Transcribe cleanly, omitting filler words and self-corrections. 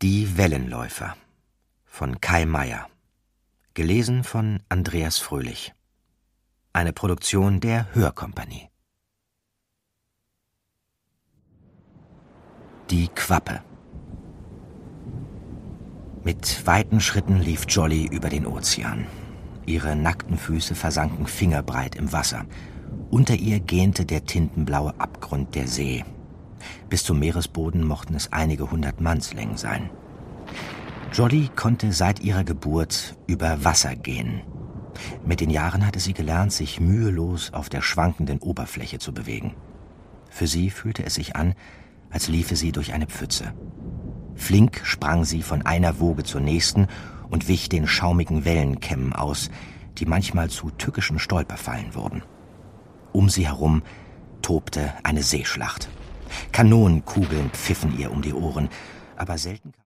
Die Wellenläufer von Kai Meier. Gelesen von Andreas Fröhlich. Eine Produktion der Hörkompanie. Die Quappe. Mit weiten Schritten lief Jolly über den Ozean. Ihre nackten Füße versanken fingerbreit im Wasser. Unter ihr gähnte der tintenblaue Abgrund der See. Bis zum Meeresboden mochten es einige 100 Mannslängen sein. Jolly konnte seit ihrer Geburt über Wasser gehen. Mit den Jahren hatte sie gelernt, sich mühelos auf der schwankenden Oberfläche zu bewegen. Für sie fühlte es sich an, als liefe sie durch eine Pfütze. Flink sprang sie von einer Woge zur nächsten und wich den schaumigen Wellenkämmen aus, die manchmal zu tückischen Stolperfallen wurden. Um sie herum tobte eine Seeschlacht. Kanonenkugeln pfiffen ihr um die Ohren, aber selten